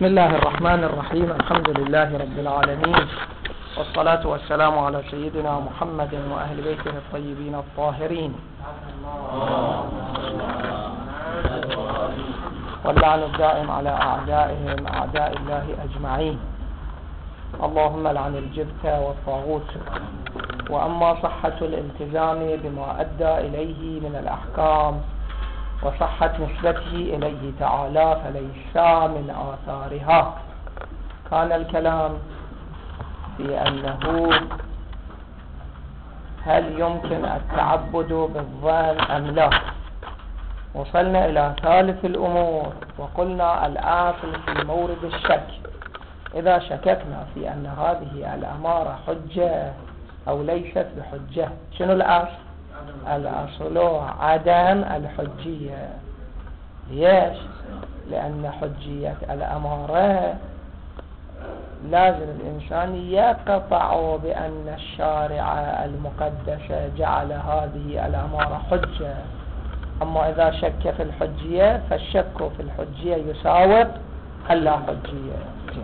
بسم الله الرحمن الرحيم. الحمد لله رب العالمين، والصلاة والسلام على سيدنا محمد وأهل بيته الطيبين الطاهرين، واللعن الدائم على أعدائهم أعداء الله أجمعين. اللهم لعن الجبت والطاغوت. وأما صحة الالتزام بما أدى إليه من الأحكام وصحة نسبته إليه تعالى فليس من آثارها. كان الكلام في أنه هل يمكن التعبد بالظن أم لا. وصلنا إلى ثالث الأمور وقلنا الأصل في مورد الشك. إذا شككنا في أن هذه الأمارة حجة أو ليست بحجة، شنو الأصل؟ الأصل عدم الحجية. ليش؟ لأن حجية الأمارة لازم الإنسان يقطع بأن الشارع المقدس جعل هذه الأمارة حجة. أما إذا شك في الحجية فالشك في الحجية يساوق اللا حجية.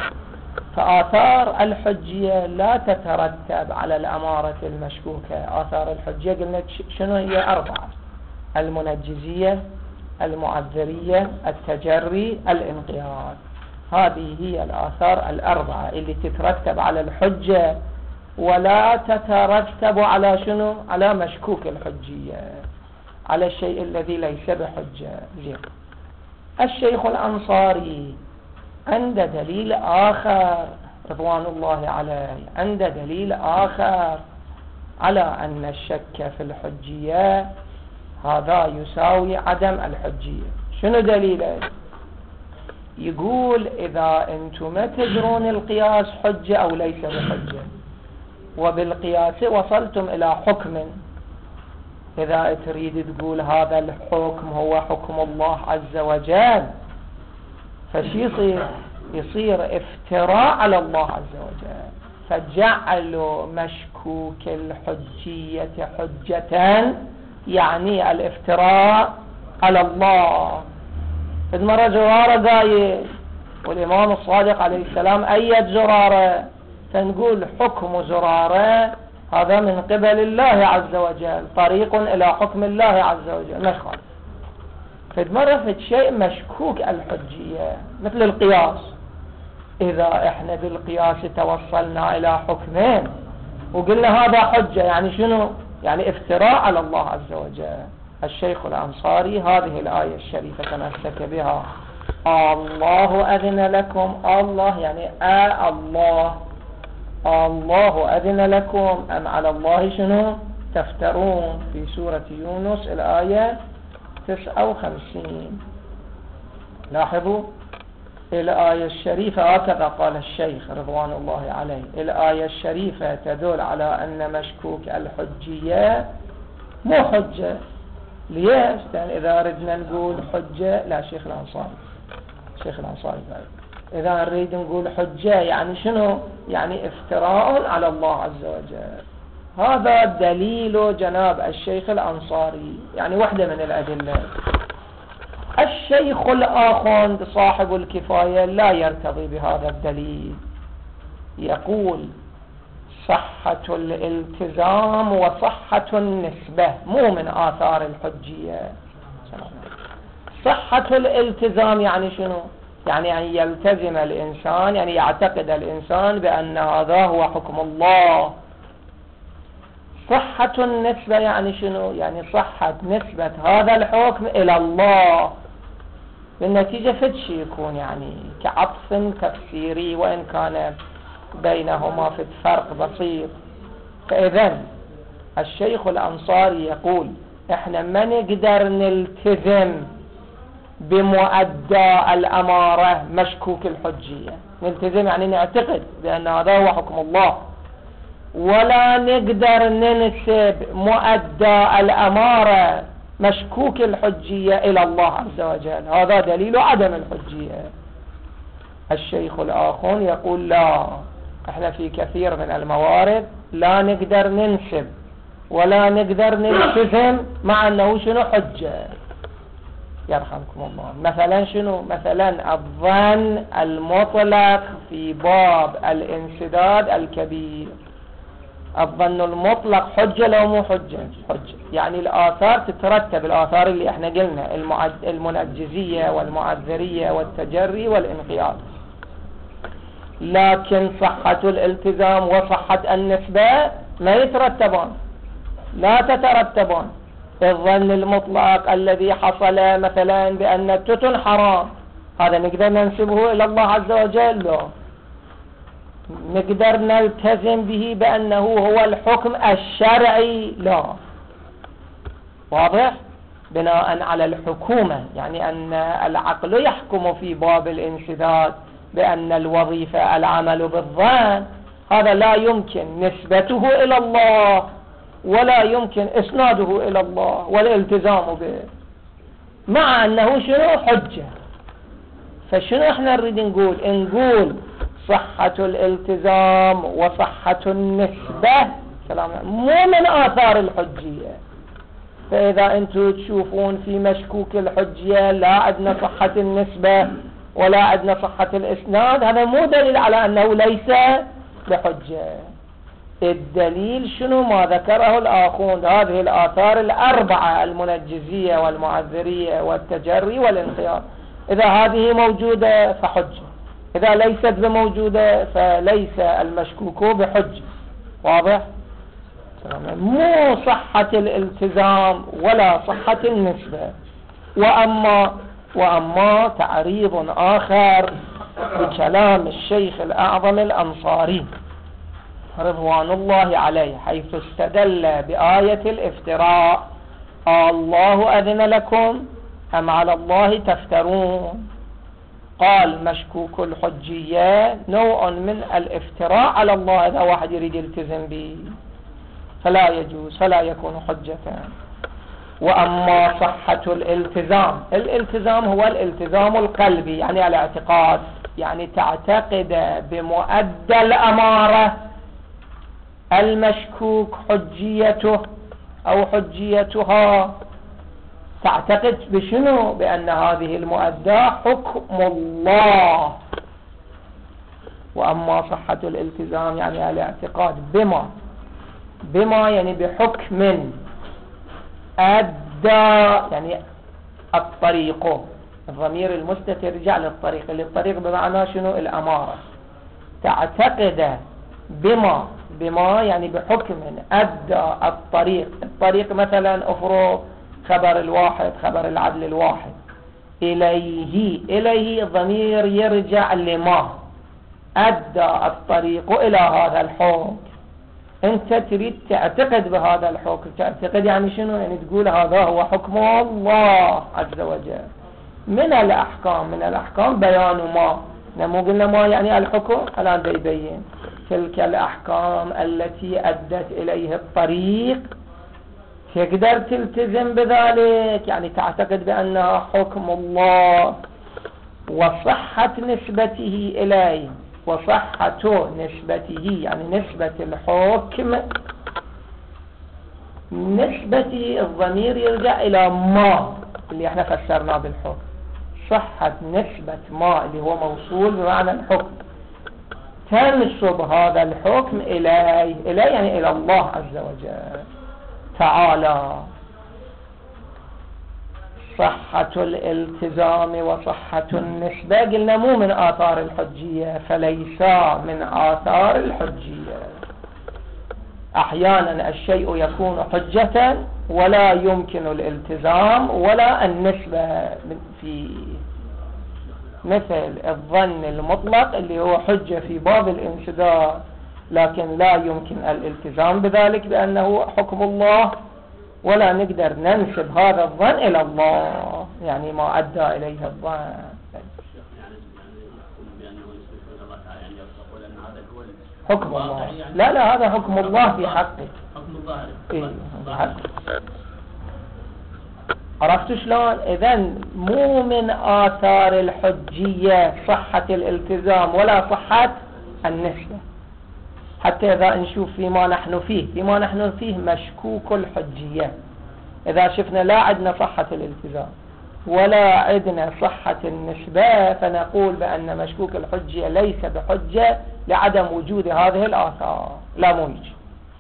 فآثار الحجية لا تترتب على الأمارة المشكوكة. آثار الحجية قلنا شنو هي؟ 4: المنجزية، المعذرية، التجري، الانقياد. هذه هي الآثار 4 اللي تترتب على الحجة ولا تترتب على شنو؟ على مشكوك الحجية، على الشيء الذي ليس بحجة. زين. الشيخ الأنصاري عند دليل آخر رضوان الله عليه، عند دليل آخر على أن الشك في الحجية هذا يساوي عدم الحجية. شنو دليله؟ يقول إذا أنتم ما تدرون القياس حجة أو ليس بحجة، وبالقياس وصلتم إلى حكم، إذا تريد تقول هذا الحكم هو حكم الله عز وجل، فشي يصير افتراء على الله عز وجل، فجعلوا مشكوك الحجية حجة، يعني الافتراء على الله. إذ مرة زرارة قايل، والإمام الصادق عليه السلام أيد زرارة، فنقول حكم زرارة هذا من قبل الله عز وجل، طريق إلى حكم الله عز وجل، مش خالص. فإذ مرة في شيء مشكوك الحجية مثل القياس، إذا إحنا بالقياس توصلنا إلى حكمين وقلنا هذا حجة، يعني شنو؟ يعني افتراء على الله عز وجل. الشيخ الأنصاري هذه الآية الشريفة تمسك بها: الله أذن لكم، الله يعني الله أذن لكم أم على الله شنو تفترون، في سورة يونس الآية 59. لاحظوا الآية الشريفة هكذا قال الشيخ رضوان الله عليه. الآية الشريفة تدل على أن مشكوك الحجية مو حجة. ليش؟ لأن إذا ردنا نقول حجة، لا شيخ الأنصاري إذا نريد نقول حجة يعني شنو؟ يعني افتراء على الله عز وجل. هذا دليل جناب الشيخ الأنصاري، يعني واحدة من الأدلة. الشيخ الآخر صاحب الكفاية لا يرتضي بهذا الدليل، يقول صحة الالتزام وصحة النسبة مو من آثار الحجية. صحة الالتزام يعني شنو؟ يعني أن يلتزم الإنسان، يعني يعتقد الإنسان بأن هذا هو حكم الله. صحة النسبة يعني شنو؟ يعني صحة نسبة هذا الحكم إلى الله. بالنتيجة فتشي يكون يعني كعطف تفسيري، وإن كان بينهما في فرق بسيط. فإذن الشيخ الأنصاري يقول إحنا ما نقدر نلتزم بمؤدى الأمارة مشكوك الحجية. نلتزم يعني نعتقد بأن هذا هو حكم الله، ولا نقدر ننسب مؤدى الأمارة مشكوك الحجية إلى الله عز وجل. هذا دليل عدم الحجية. الشيخ الآخر يقول لا، احنا في كثير من الموارد لا نقدر ننسب ولا نقدر نلتزم مع أنه شنو حجة. يرحمكم الله. مثلا شنو؟ مثلا الظن المطلق في باب الانسداد الكبير. الظن المطلق حجة لو مو حجة؟ حجة. يعني الآثار تترتب، الآثار اللي احنا قلنا المنجزية والمعذرية والتجري والانقياد. لكن صحة الالتزام وصحة النسبة ما يترتبان، لا تترتبان. الظن المطلق الذي حصل مثلا بأن التتن حرام، هذا نقدر ننسبه إلى الله عز وجل؟ لا. نقدر نلتزم به بأنه هو الحكم الشرعي؟ لا. واضح؟ بناء على الحكومة، يعني أن العقل يحكم في باب الانسداد بأن الوظيفة العمل بالظن، هذا لا يمكن نسبته إلى الله ولا يمكن إسناده إلى الله والالتزام به، مع أنه شنو؟ حجة. فشنو احنا نريد نقول؟ نقول صحة الالتزام وصحة النسبة سلام مو من آثار الحجية. فإذا أنتم تشوفون في مشكوك الحجية لا عندنا صحة النسبة ولا عندنا صحة الإسناد، هذا مو دليل على أنه ليس بحجة. الدليل شنو؟ ما ذكره الآخوند، هذه الآثار الأربعة: المنجزية والمعذرية والتجري والانقياد. إذا هذه موجودة فحجة، إذا ليست بموجودة فليس المشكوك بحجة. واضح؟ مو صحة الالتزام ولا صحة النسبة. وأما تعريض آخر بكلام الشيخ الأعظم الأنصاري رضوان الله عليه، حيث استدل بآية الافتراء: الله أذن لكم أم على الله تفترون. قال مشكوك الحجية نوع من الافتراء على الله، إذا واحد يريد يلتزم به فلا يجوز، فلا يكون حجة. وأما صحة الالتزام هو الالتزام القلبي، يعني الاعتقاد، يعني تعتقد بمؤدى الأمارة المشكوك حجيته أو حجيتها. تعتقد بشنو؟ بأن هذه المؤدى حكم الله. وأما صحة الالتزام يعني الاعتقاد بما يعني بحكم أدى، يعني الطريق، الضمير المستتر يرجع للطريق، للطريق بمعنى شنو؟ الأمارة. تعتقد بما يعني بحكم أدى الطريق مثلا أفرض خبر الواحد، خبر العدل الواحد، إليه الضمير يرجع لما أدى الطريق إلى هذا الحكم. أنت تريد تعتقد بهذا الحكم. تعتقد يعني شنو؟ يعني تقول هذا هو حكم الله عز وجل. من الأحكام بيان ما، مو قلنا ما يعني الحكم، الآن يبين تلك الأحكام التي أدت إليه الطريق تقدر تلتزم بذلك، يعني تعتقد بأنها حكم الله. وصحة نسبته إليه، وصحة نسبته يعني نسبة الحكم، نسبة الضمير يرجع إلى ما اللي احنا فسرناه بالحكم. صحة نسبة ما اللي هو موصول بمعنى الحكم، تنسب هذا الحكم إليه يعني إلى الله عز وجل تعالى. صحة الالتزام وصحة النسبة قلنا مو من آثار الحجية، فليس من آثار الحجية. أحيانا الشيء يكون حجة ولا يمكن الالتزام ولا النسبة فيه، مثل الظن المطلق اللي هو حجة في باب الانسداد، لكن لا يمكن الالتزام بذلك بأنه حكم الله، ولا نقدر ننسب هذا الظن إلى الله، يعني ما أدى إليه الظن. حكم الله، لا هذا حكم الله في حقه، حكم الله في حقه. عرفتوا شلون؟ إذن مو من آثار الحجية صحة الالتزام ولا صحة النسبة. حتى إذا نشوف فيما نحن فيه مشكوك الحجية، إذا شفنا لا عندنا صحة الالتزام ولا عندنا صحة النسبة، فنقول بأن مشكوك الحجية ليس بحجة لعدم وجود هذه الآثار. لا موجود.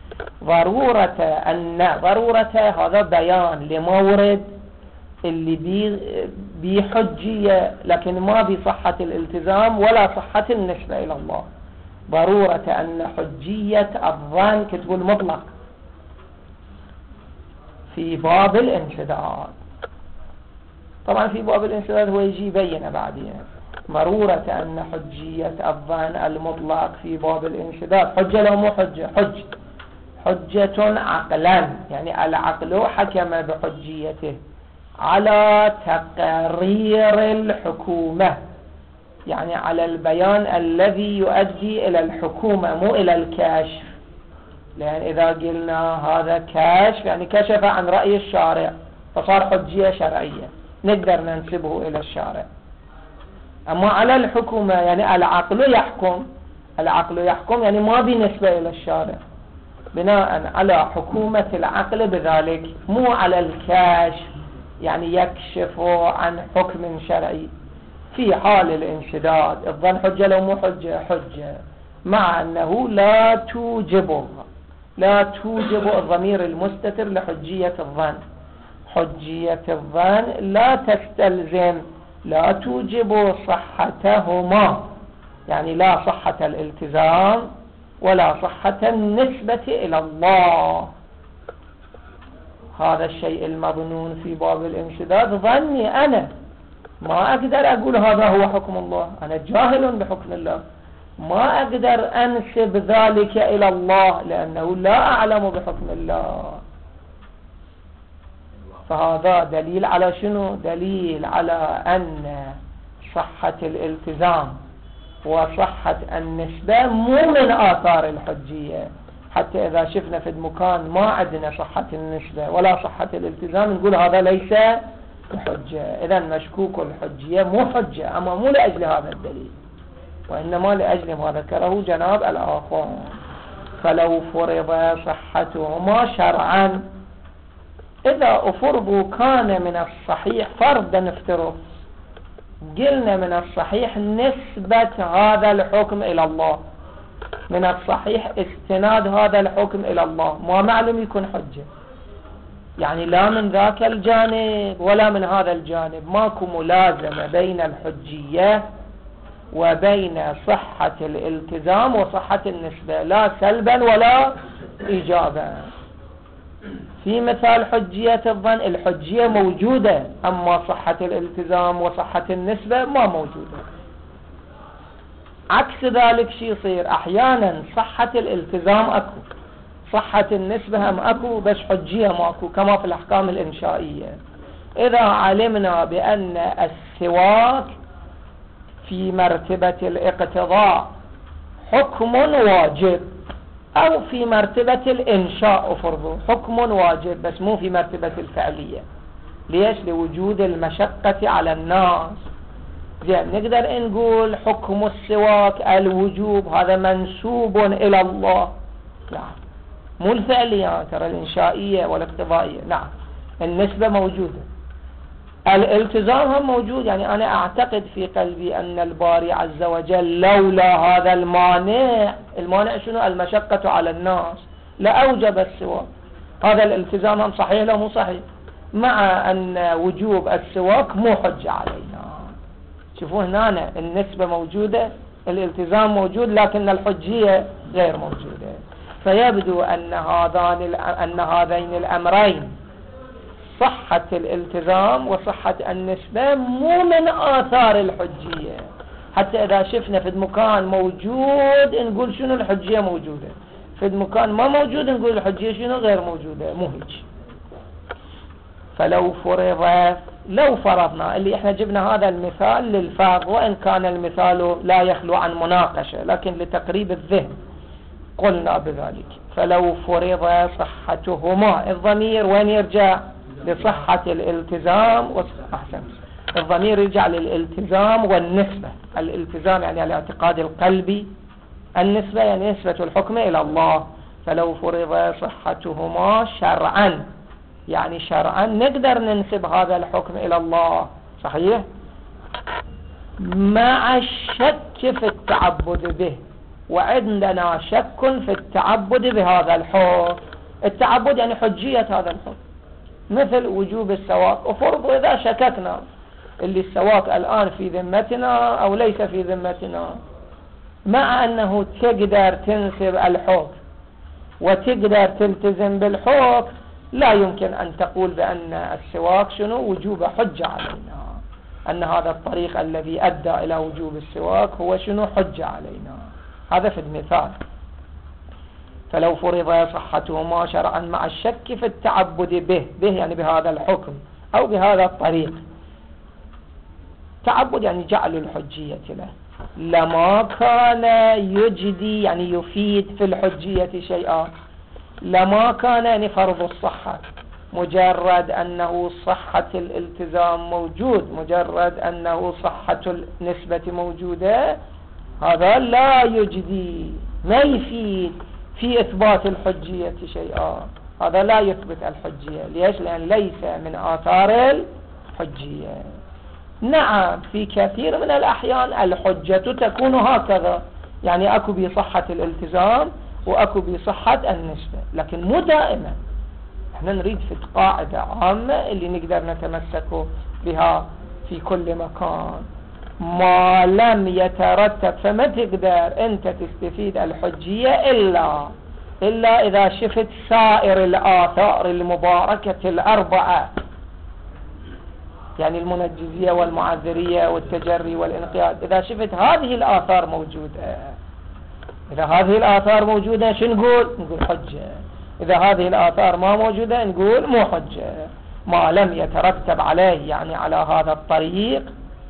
ضرورة هذا بيان لمورد اللي بحجية لكن ما بصحة الالتزام ولا صحة النسبة إلى الله. ضرورة أن حجية الظن كتقول مطلق في باب الانسداد. طبعا في باب الانسداد هو يجي يبين بعدين. ضرورة أن حجية الظن المطلق في باب الانسداد حجة لو مو حجة، حجة عقلا، يعني العقل حكم بحجيته على تقرير الحكومة، يعني على البيان الذي يؤدي إلى الحكومة مو إلى الكشف. لأن إذا قلنا هذا كشف يعني كشف عن رأي الشارع فصار حجية شرعية نقدر ننسبه إلى الشارع. أما على الحكومة يعني العقل يحكم يعني ما بنسبة إلى الشارع، بناء على حكومة العقل بذلك، مو على الكشف يعني يكشف عن حكم شرعي. في حال الانسداد الظن حجة لو مو حجة، مع أنه لا توجب الضمير المستتر لحجية الظن. حجية الظن لا تستلزم، لا توجب صحتهما، يعني لا صحة الالتزام ولا صحة النسبة إلى الله. هذا الشيء المظنون في باب الانسداد ظني أنا، ما أقدر أقول هذا هو حكم الله، أنا جاهل بحكم الله، ما أقدر أنسب ذلك إلى الله لأنه لا أعلم بحكم الله. فهذا دليل على شنو؟ دليل على أن صحة الالتزام وصحة النسبة مو من آثار الحجية. حتى إذا شفنا في المكان ما عندنا صحة النسبة ولا صحة الالتزام نقول هذا ليس بحجة. إذا مشكوك الحجية مو حجة، أما مو لأجل هذا الدليل، وإنما لأجل ما ذكره جناب الآخر. فلو فرض صحتهما شرعا، إذا أفرضوا كان من الصحيح فرضا نفترض، قلنا من الصحيح نسبة هذا الحكم إلى الله، من الصحيح استناد هذا الحكم إلى الله، ما معلوم يكون حجة، يعني لا من ذاك الجانب ولا من هذا الجانب، ماكو ملازمة بين الحجية وبين صحة الالتزام وصحة النسبة، لا سلبا ولا إيجابا. في مثال حجية الظن الحجية موجودة، أما صحة الالتزام وصحة النسبة ما موجودة. عكس ذلك شي يصير أحيانا صحة الالتزام أكو، صحة النسبة هم أكو، بس حجية ماكو، كما في الأحكام الإنشائية. إذا علمنا بأن السواك في مرتبة الاقتضاء حكم واجب، أو في مرتبة الإنشاء أفرضه حكم واجب بس مو في مرتبة الفعلية، ليش؟ لوجود المشقة على الناس. زين، نقدر نقول حكم السواك الوجوب هذا منسوب إلى الله؟ نعم، مو الفعلية، ترى الإنشائية والاقتضائية. نعم، النسبة موجودة، الالتزام هم موجود. يعني أنا أعتقد في قلبي أن الباري عز وجل لولا هذا المانع شنو؟ المشقة على الناس، لأوجب السواك. هذا الالتزام هم صحيح لو مو صحيح، مع أن وجوب السواك مو حجة علينا. شوفوا هنا النسبة موجودة، الالتزام موجود، لكن الحجية غير موجودة. فيبدو أن هذين الأمرين، صحة الالتزام وصحة النسبة، مو من آثار الحجية. حتى إذا شفنا في المكان موجود نقول شنو الحجية موجودة، في المكان ما موجود نقول الحجية شنو غير موجودة، مو هيك. فلو لو فرضنا اللي احنا جبنا هذا المثال للفرض، وإن كان المثال لا يخلو عن مناقشة، لكن لتقريب الذهن قلنا بذلك. فلو فرض صحتهما، الضمير وين يرجع؟ لصحة الالتزام أحسن، الضمير يرجع للالتزام والنسبة. الالتزام يعني الاعتقاد القلبي، النسبة يعني نسبة الحكم إلى الله. فلو فرض صحتهما شرعا، يعني شرعا نقدر ننسب هذا الحكم إلى الله، صحيح، مع الشك في التعبد به، وعندنا شك في التعبد بهذا الحكم. التعبد يعني حجية هذا الحكم، مثل وجوب السواك، وفرض إذا شككنا اللي السواك الآن في ذمتنا أو ليس في ذمتنا، مع أنه تقدر تنسب الحكم وتقدر تلتزم بالحكم، لا يمكن أن تقول بأن السواك شنو وجوب حجة علينا، أن هذا الطريق الذي أدى إلى وجوب السواك هو شنو حجة علينا. هذا في المثال. فلو فرض صحتهما شرعا مع الشك في التعبد به يعني بهذا الحكم أو بهذا الطريق، تعبد يعني جعل الحجية له، لما كان يجدي يعني يفيد في الحجية شيئا، لما كان يعني فرض الصحة، مجرد أنه صحة الالتزام موجود، مجرد أنه صحة النسبة موجودة، هذا لا يجدي، ما يفيد في إثبات الحجية شيئا، هذا لا يثبت الحجية. ليش؟ لأن ليس من آثار الحجية. نعم في كثير من الأحيان الحجة تكون هكذا، يعني أكو بصحة الالتزام وأكو بصحة النسبة، لكن مو دائما. احنا نريد في قاعدة عامة اللي نقدر نتمسك بها في كل مكان، ما لم يترتب، فما تقدر انت تستفيد الحجية إلا إذا شفت سائر الآثار المباركة الأربعة، يعني المنجزية والمعذرية والتجري والانقياد. إذا شفت هذه الآثار موجودة، إذا هذه الآثار موجودة شو نقول حجة. إذا هذه الآثار ما موجودة نقول مو حجة، ما لم يترتب عليه يعني على هذا الطريق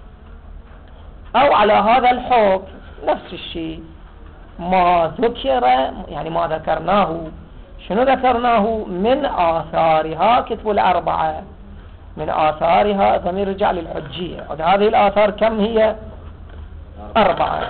أو على هذا الحكم. نفس الشيء ما ذكر، يعني ما ذكرناه، شنو ذكرناه من آثارها، كتب الأربعة من آثارها ضمير رجع للحجية. هذه الآثار كم هي؟ 4.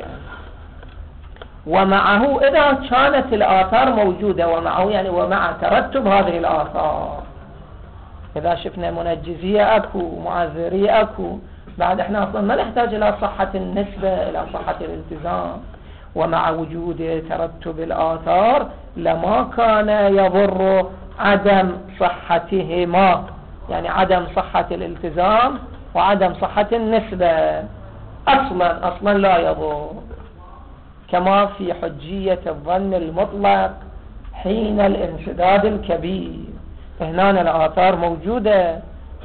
ومعه إذا كانت الآثار موجودة، ومعه يعني ومع ترتب هذه الآثار، إذا شفنا منجزية أكو، معذرية أكو، بعد احنا أصلا ما نحتاج إلى صحة النسبة، إلى صحة الالتزام. ومع وجود ترتب الآثار لما كان يضر عدم صحتهما، يعني عدم صحة الالتزام وعدم صحة النسبة أصلا لا يضر، كما في حجية الظن المطلق حين الانسداد الكبير. هنا الآثار موجودة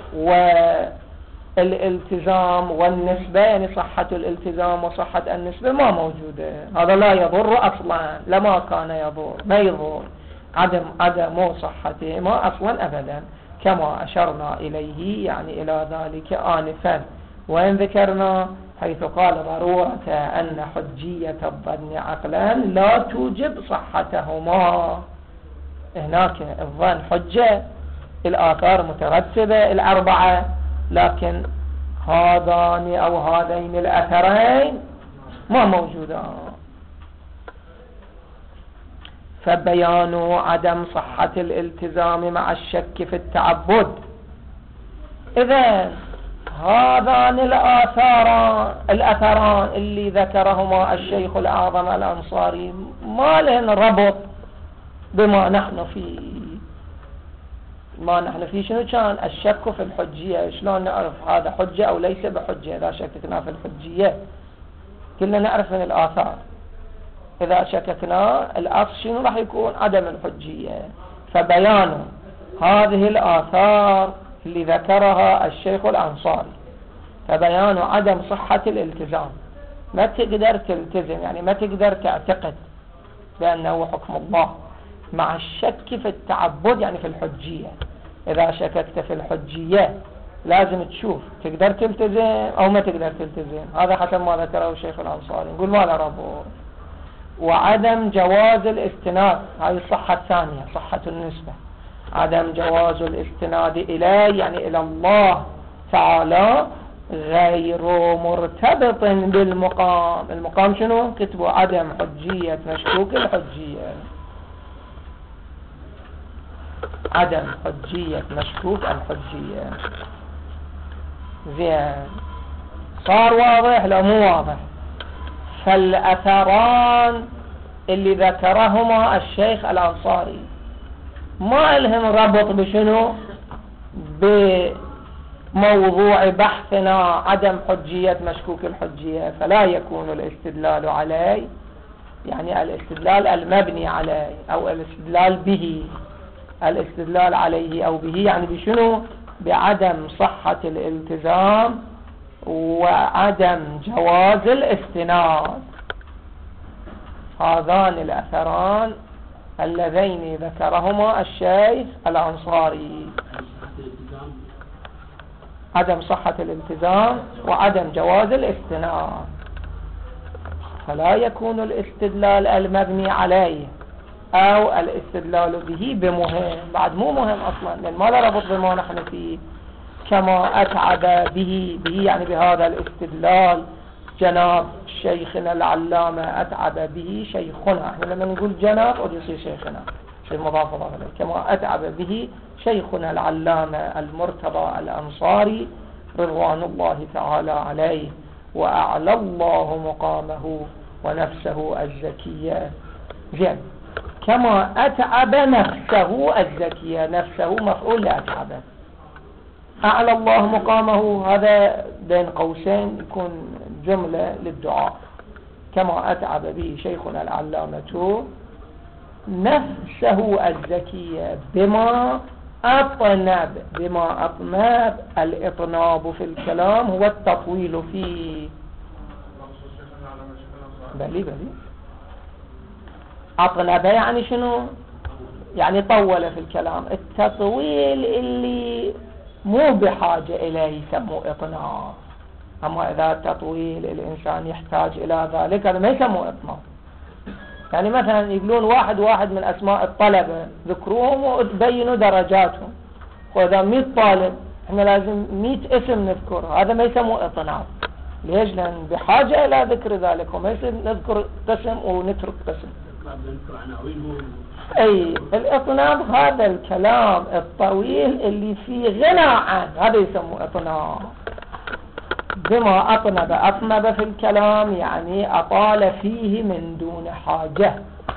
والالتزام والنسبة، يعني صحة الالتزام وصحة النسبة ما موجودة، هذا لا يضر أصلا، لما كان يضر، ما يضر عدم صحتهما أصلا أبدا، كما أشرنا إليه يعني إلى ذلك آنفا. وإن ذكرنا حيث قال ضرورة أن حجية الظن عقلا لا توجب صحتهما، هناك الظن حجة، الآثار مترتبة الأربعة، لكن هذان أو هذين الأثرين ما موجودان. فبيان عدم صحة الالتزام مع الشك في التعبد. إذن هذان الأثران اللي ذكرهما الشيخ الأعظم الأنصاري ما لهن ربط بما نحن فيه. ما نحن فيه شنو كان؟ الشك في الحجية. شلون نعرف هذا حجة أو ليس بحجة؟ إذا شككنا في الحجية كلنا نعرف من الآثار، إذا شككنا الأصل شنو راح يكون؟ عدم الحجية. فبيان هذه الآثار اللي ذكرها الشيخ الأنصاري، فبيان عدم صحة الالتزام، ما تقدر تلتزم، يعني ما تقدر تعتقد بأنه حكم الله، مع الشك في التعبد يعني في الحجية. إذا شككت في الحجية لازم تشوف تقدر تلتزم أو ما تقدر تلتزم، هذا حسب ما ذكره الشيخ الأنصاري، نقول ما له ربط. وعدم جواز الاستناد، هذه الصحة الثانية، صحة النسبة، عدم جواز الاستناد إليه يعني إلى الله تعالى غير مرتبط بالمقام. المقام شنو؟ كتبوا عدم حجية مشكوك الحجية. عدم حجية مشكوك الحجية. زين، صار واضح لو مو واضح؟ فالأثران اللي ذكرهما الشيخ الأنصاري ما لهم ربط بشنو؟ بموضوع بحثنا عدم حجية مشكوك الحجية، فلا يكون الاستدلال عليه، يعني الاستدلال المبني عليه أو الاستدلال به، الاستدلال عليه أو به يعني بشنو؟ بعدم صحة الالتزام وعدم جواز الاستناد. هذان الأثران اللذين ذكرهما الشيخ الأنصاري، عدم صحة الالتزام وعدم جواز الاستناد، فلا يكون الاستدلال المبني عليه أو الاستدلال به بمهم. بعد مو مهم أصلا، لأن ما له ربط بما نحن فيه. كما أتعب به يعني بهذا الاستدلال جناب شيخنا العلامة، أتعب به شيخنا. احنا لما نقول جناب قد يصير شيخنا، شيء مضاف إليه. كما أتعب به شيخنا العلامة المرتضى الأنصاري رضوان الله تعالى عليه، وأعلى الله مقامه ونفسه الزكية. زين، كما أتعب نفسه الزكية، نفسه مفعول لأتعبه، أعلى الله مقامه هذا بين قوسين يكون جملة للدعاء. كما أتعب به شيخنا العلامة نفسه الزكية بما أطنب. بما أطنب، الإطناب في الكلام هو التطويل فيه. بلي أطنب يعني شنو؟ يعني طول في الكلام. التطويل اللي مو بحاجة إليه يسموه إطناب. أما إذا التطويل الإنسان يحتاج إلى ذلك هذا ما يسموه إطناب. يعني مثلا يقولون واحد من أسماء الطلبة ذكروهم وتبينوا درجاتهم، وإذا 100 طالب احنا لازم 100 اسم نذكر، هذا ما يسموه إطناب. ليش؟ لأن بحاجة إلى ذكر ذلك، وما يصير نذكر قسم ونترك قسم. أي الإطناب هذا الكلام الطويل اللي فيه غنى عنه، هذا يسموه إطناب. بما أطنب في الكلام يعني أطال فيه من دون حاجة،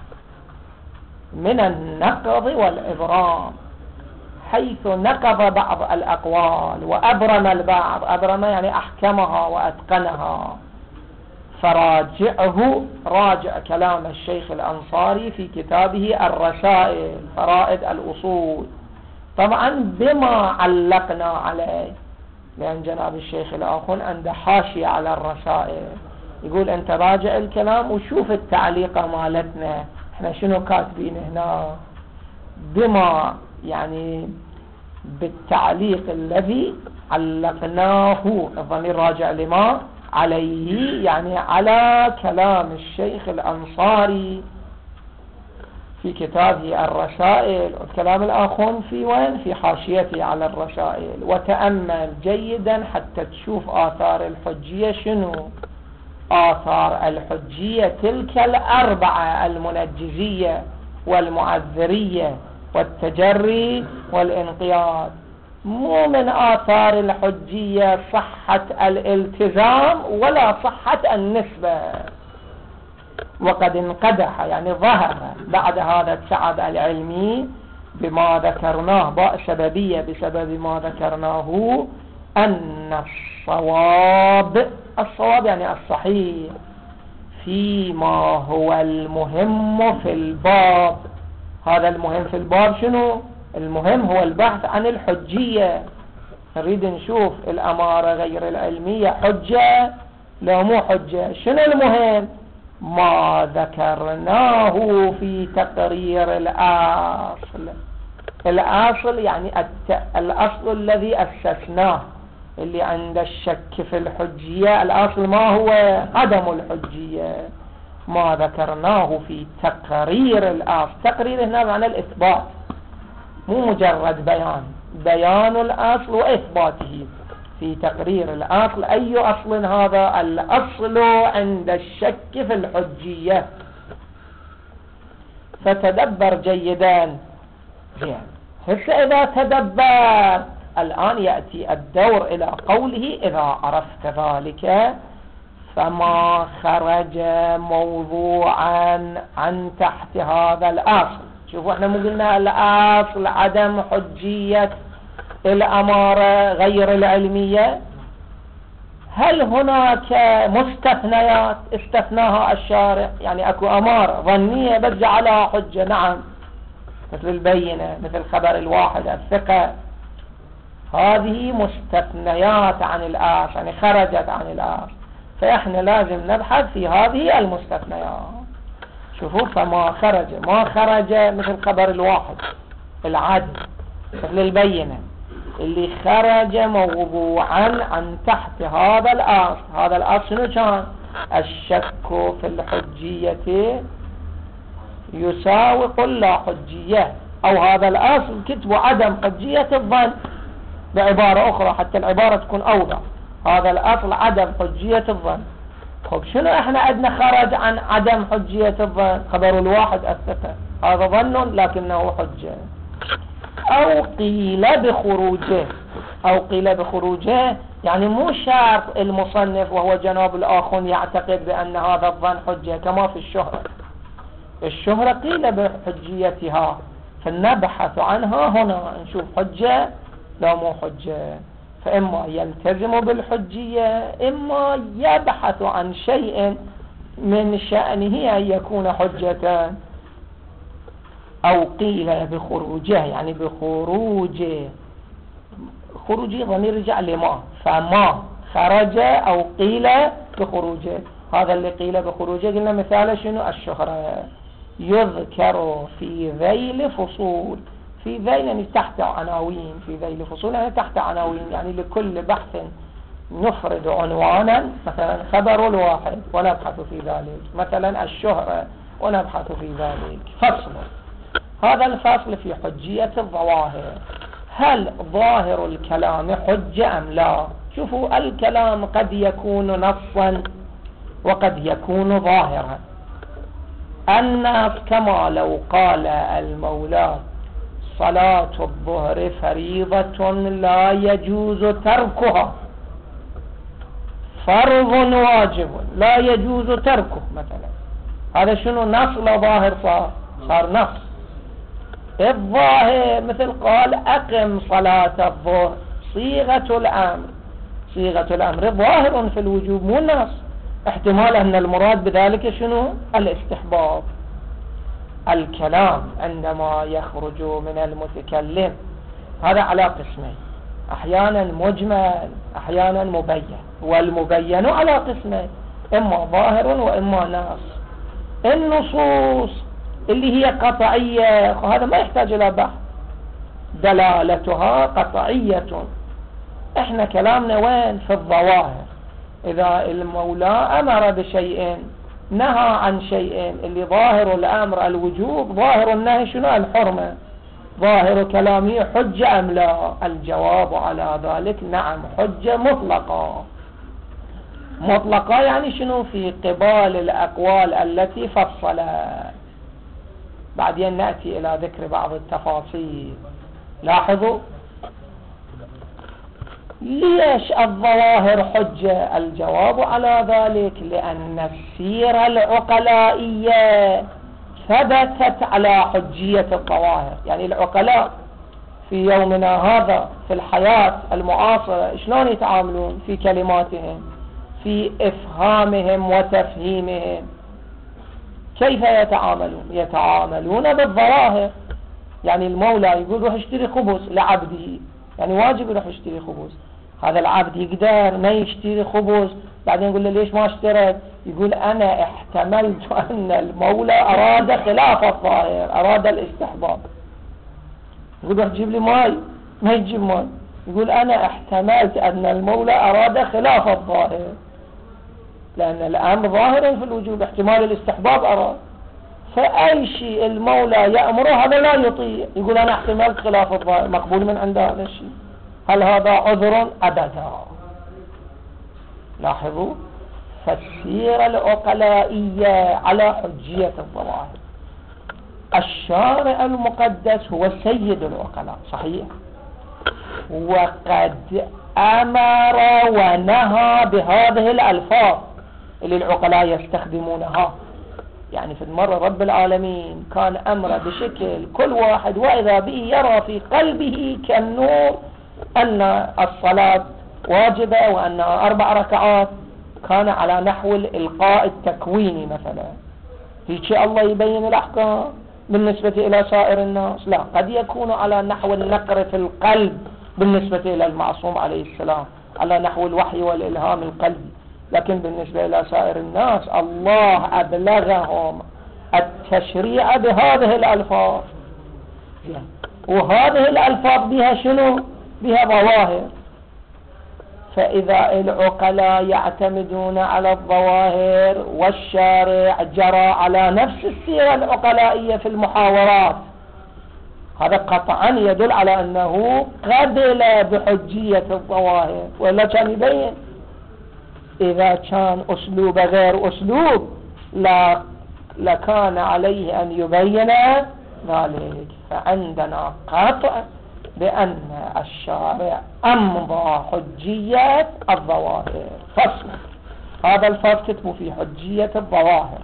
من النقض والإبرام، حيث نقض بعض الأقوال وأبرم البعض. أبرم يعني أحكمها وأتقنها. فراجعه، راجع كلام الشيخ الأنصاري في كتابه الرسائل، فرائد الأصول، طبعا بما علقنا عليه، لأن جناب الشيخ الآخر عنده حاشية على الرسائل، يقول أنت راجع الكلام وشوف التعليقة مالتنا احنا شنو كاتبين هنا. بما يعني بالتعليق الذي علقناه، الضمير راجع لما عليه، يعني على كلام الشيخ الأنصاري في كتابه الرسائل. والكلام الآخر في وين؟ في حاشيته على الرسائل. وتأمل جيدا حتى تشوف آثار الحجية شنو. آثار الحجية تلك الأربعة: المنجزية والمعذرية والتجري والانقياد. مو من آثار الحجية صحة الالتزام ولا صحة النسبة. وقد انقدح يعني ظهر بعد هذا التعب العلمي بما ذكرناه، سببية بسبب ما ذكرناه، أن الصواب يعني الصحيح فيما هو المهم في الباب. هذا المهم في الباب شنو؟ المهم هو البحث عن الحجية. نريد نشوف الأمارة غير العلمية حجة لو مو حجة. شنو المهم؟ ما ذكرناه في تقرير الأصل. الأصل يعني الأصل الذي أسسناه، اللي عند الشك في الحجية الأصل ما هو؟ عدم الحجية. ما ذكرناه في تقرير الأصل. تقرير هنا معنى الإثبات، مو مجرد بيان الأصل وإثباته. في تقرير الأصل، أي أصل هذا؟ الأصل عند الشك في الحجية. فتدبر جيدا. هسه إذا تدبر الآن يأتي الدور إلى قوله إذا عرفت ذلك فما خرج موضوعا عن تحت هذا الأصل. شوفوا احنا مو قلنا الأصل عدم حجية الأمارة غير العلمية؟ هل هناك مستثنيات استثناها الشارع؟ يعني اكو أمارة ظنية بس جعلها حجة، نعم، مثل البينة، مثل خبر الواحد الثقة، هذه مستثنيات عن الأصل، يعني خرجت عن الأصل، فإحنا لازم نبحث في هذه المستثنيات. شوفوا فما خرج، ما خرج مثل خبر الواحد العدل، مثل البينة اللي خرج موضوعا عن تحت هذا الأصل. هذا الأصل شنو كان؟ الشك في الحجية يساوق لا حجية، أو هذا الأصل كتب عدم حجية الظن بعبارة أخرى حتى العبارة تكون أوضح. هذا الأصل عدم حجية الظن. خب شنو احنا عندنا خرج عن عدم حجية الظن؟ خبر الواحد الثقة، هذا ظن لكنه حجة. أو قيل بخروجه، أو قيل بخروجه يعني مو شرط المصنف وهو جناب الآخون يعتقد بأن هذا الظن حجة، كما في الشهرة. الشهرة قيل بحجيتها، فنبحث عنها هنا نشوف حجة لا مو حجة. فإما يلتزم بالحجية، إما يبحث عن شيء من شأنه أن يكون حجة. أو قيل بخروجه يعني بخروجه، خروجي ضمير رجع لما، فما خرج أو قيل بخروجه. هذا اللي قيل بخروجه قلنا مثال شنو؟ الشهرة. يذكر في ذيل فصول، في ذيل يعني تحت عناوين، في ذيل فصول يعني تحت عناوين، يعني لكل بحث نفرد عنوانا، مثلا خبر الواحد ونبحث في ذلك، مثلا الشهرة ونبحث في ذلك. فصل، هذا الفصل في حجية الظواهر. هل ظاهر الكلام حجة أم لا؟ شوفوا الكلام قد يكون نصا وقد يكون ظاهرا. النص كما لو قال المولى صلاة الظهر فريضة لا يجوز تركها، فرض واجب لا يجوز تركه مثلا، هذا شنو؟ نص لا ظاهر؟ صار نص. الظاهر مثل قال أقم صلاة الظهر، صيغة الأمر، صيغة الأمر ظاهر في الوجوب مو نص. احتمال أن المراد بذلك شنو؟ الاستحباب. الكلام عندما يخرج من المتكلم هذا على قسمين، أحيانا مجمل أحيانا مبين، والمبين على قسمين، إما ظاهر وإما نص. النصوص اللي هي قطعية هذا ما يحتاج إلى بحث، دلالتها قطعية. احنا كلامنا وين؟ في الظواهر. إذا المولى أمر بشيء نهى عن شيء، اللي ظاهر الأمر الوجوب، ظاهر النهي شنو؟ الحرمة. ظاهر كلامه حجة أم لا؟ الجواب على ذلك نعم، حجة مطلقة. مطلقة يعني شنو؟ في قبال الأقوال التي فصلت. بعدين نأتي إلى ذكر بعض التفاصيل. لاحظوا ليش الظواهر حجة؟ الجواب على ذلك لأن السيرة العقلائية ثبتت على حجية الظواهر. يعني العقلاء في يومنا هذا في الحياة المعاصرة شلون يتعاملون في كلماتهم، في إفهامهم وتفهيمهم؟ كيف يتعاملون؟ يتعاملون بالظواهر. يعني المولى يقول روح اشتري خبز لعبده، يعني واجب يروح يشتري خبز. هذا العبد يقدر ما يشتري خبز، بعدين يقول له ليش ما اشتريت؟ يقول أنا احتملت أن المولى أراد خلاف الظاهر، أراد الاستحباب. يقول روح جيب لي ماي، ما يجيب ماي، يقول أنا احتملت أن المولى أراد خلاف الظاهر، لأن الأمر ظاهر في الوجوب، احتمال الاستحباب أراد. فأي شيء المولى يأمره هذا لا يطيع، يقول أنا احتملت خلاف الظاهر، مقبول من عند هذا الشيء. هل هذا عذر؟ أبدا. لاحظوا فالسيرة العقلائية على حجية الظواهر. الشارع المقدس هو سيد العقلاء صحيح، وقد أمر ونهى بهذه الألفاظ اللي العقلاء يستخدمونها. يعني في المرة رب العالمين كان أمر بشكل كل واحد وإذا به يرى في قلبه كالنور أن الصلاة واجبة وأنها 4 ركعات، كان على نحو الإلقاء التكويني مثلا، هيك الله يبين الأحكام بالنسبة إلى سائر الناس. لا، قد يكون على نحو النقر في القلب بالنسبة إلى المعصوم عليه السلام، على نحو الوحي والإلهام القلبي، لكن بالنسبة إلى سائر الناس الله أبلغهم التشريع بهذه الألفاظ، وهذه الألفاظ بها شنو؟ بها ظواهر. فإذا العقلاء يعتمدون على الظواهر والشارع جرى على نفس السيرة العقلائية في المحاورات، هذا قطعا يدل على أنه قبل بحجية الظواهر، ولا كان يبين إذا كان أسلوب غير أسلوب لكان عليه أن يبين ذلك. فعندنا قطع بأن الشارع أمضى حجية الظواهر. فصل، هذا الفصل كتبوا في حجية الظواهر.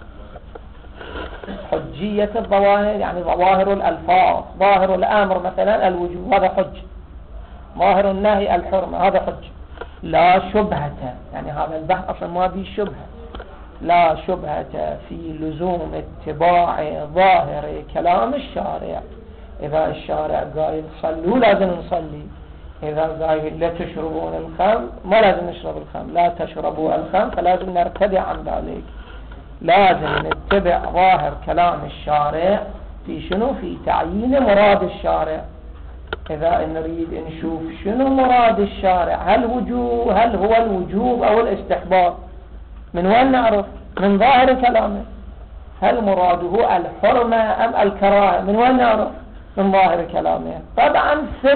حجية الظواهر يعني ظواهر الألفاظ، ظاهر الأمر مثلا الوجوب هذا حج، ظاهر النهي الحرمة هذا حج، لا شبهة، يعني هذا البحث أصلا ما به شبهة، لا شبهة في لزوم اتباع ظاهر كلام الشارع. إذا الشارع قال صلوا لازم نصلي، إذا قال لا تشربون الخمر ما لازم نشرب الخمر، لا تشربوا الخمر فلازم نرتدع عن ذلك. لازم نتبع ظاهر كلام الشارع في شنو؟ في تعيين مراد الشارع. إذا نريد نشوف شنو مراد الشارع، هل هو الوجوب أو الاستحباب، من وين نعرف؟ من ظاهر كلامه. هل مراده الحرمة أم الكراهة، من وين نعرف؟ من ظاهر كلامه. طبعا في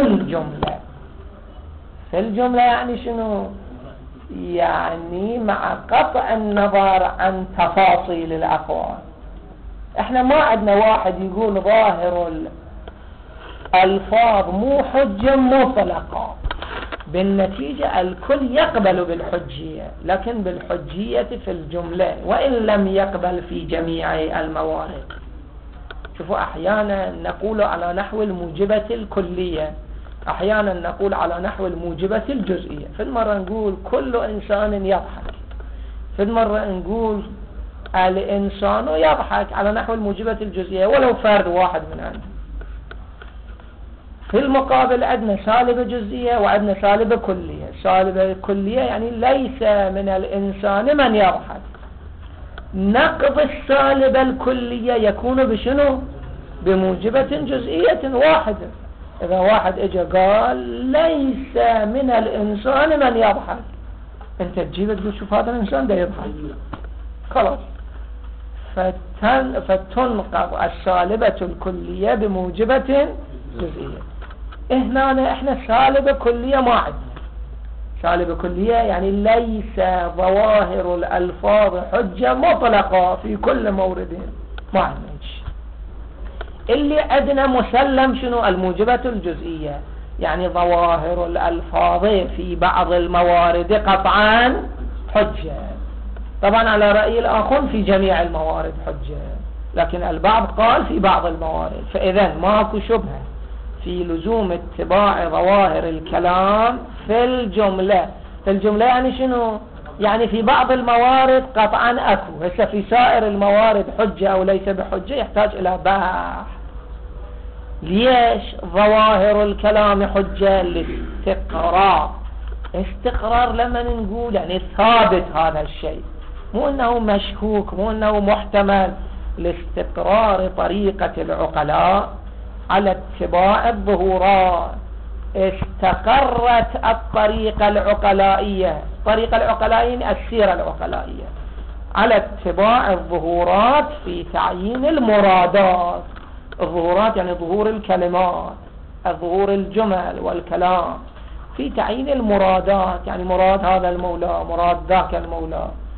الجملة يعني شنو؟ يعني مع قطع النظر عن تفاصيل الأقوال. احنا ما عندنا واحد يقول ظاهر الألفاظ مو حجة مطلقة، بالنتيجة الكل يقبل بالحجية، لكن بالحجية في الجملة وإن لم يقبل في جميع الموارد. شوفوا، أحيانا نقول على نحو الموجبة الكلية، أحيانا نقول على نحو الموجبة الجزئية. في المرة نقول كل إنسان يضحك، في المرة نقول الإنسان يضحك على نحو الموجبة الجزئية ولو فرد واحد من عنده. في المقابل عندنا سالبة جزئية وعندنا سالبة كلية. سالبة كلية يعني ليس من الإنسان من يضحك. نقض السالبة الكلية يكون بشنو؟ بموجبة جزئية واحدة. إذا واحد اجى قال ليس من الإنسان من يضحك، انت تجيب تقول شوف هذا الإنسان ده يضحك، خلاص. فتنقض السالبة الكلية بموجبة جزئية. هنا احنا سالبة كلية ما عندنا. سالبة كلية يعني ليس ظواهر الألفاظ حجة مطلقة في كل مورد، ما عندنا. اللي عندنا مسلم شنو؟ الموجبة الجزئية، يعني ظواهر الألفاظ في بعض الموارد قطعا حجة. طبعا على رأي الآخر في جميع الموارد حجة، لكن البعض قال في بعض الموارد. فإذا ماكو شبهة في لزوم اتباع ظواهر الكلام في الجملة. في الجملة يعني شنو؟ يعني في بعض الموارد قطعا أكو، هسه في سائر الموارد حجة أو ليس بحجة يحتاج إلى بحث. ليش ظواهر الكلام حجة؟ الاستقرار. استقرار لما نقول يعني ثابت هذا الشيء، مو أنه مشكوك، مو أنه محتمل. لاستقرار طريقة العقلاء على اتباع الظهورات. استقرت الطريقة العقلائية، الطريقة العقلائية السيرة العقلائية على اتباع الظهورات في تعيين المرادات. الظهورات يعني ظهور الكلمات، ظهور الجمل والكلام، في تعيين المرادات، يعني مراد هذا المولى، مراد ذاك المولى،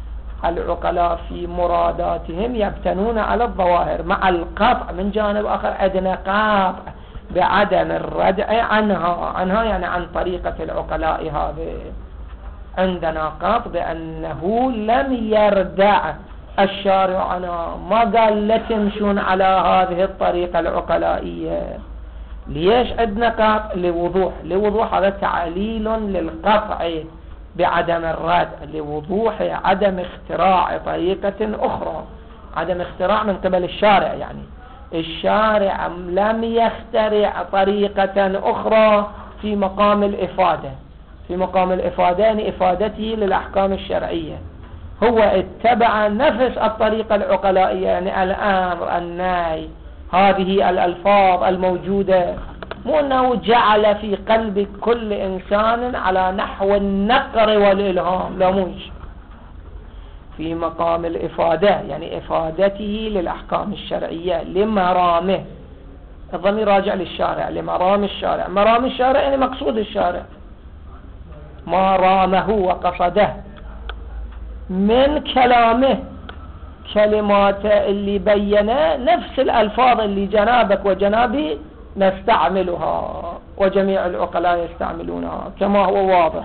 العقلاء في مراداتهم يبتنون على الظواهر مع القطع. من جانب آخر عندنا قطع بعدم الردع عنها يعني عن طريقة العقلاء هذه. عندنا قطع بأنه لم يردع الشارع عنها، ما قال لا تمشون على هذه الطريقة العقلائية. ليش عندنا قطع؟ لوضوح هذا تعليل للقطع بعدم الردع، لوضوح عدم اختراع طريقة أخرى، عدم اختراع من قبل الشارع. يعني الشارع لم يخترع طريقة أخرى في مقام الإفادة، في مقام الإفادة يعني إفادته للأحكام الشرعية. هو اتبع نفس الطريقة العقلائية، يعني الأمر النهي هذه الألفاظ الموجودة، مو أنه جعل في قلب كل إنسان على نحو النقر والإلهام، لا موش في مقام الإفادة يعني إفادته للأحكام الشرعية لمرامه. الضمير راجع للشارع، لمرام الشارع. مرام الشارع يعني مقصود الشارع، ما رامه وقصده من كلامه، كلمات اللي بينا نفس الألفاظ اللي جنابك وجنابي نستعملها وجميع العقلاء يستعملونها كما هو واضح.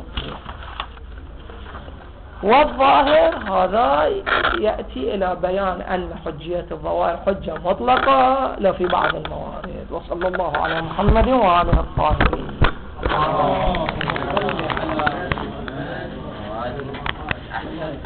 والظاهر هذا يأتي إلى بيان أن حجية الظواهر حجة مطلقة لا في بعض الموارد. وصلى الله على محمد وآله الطاهرين.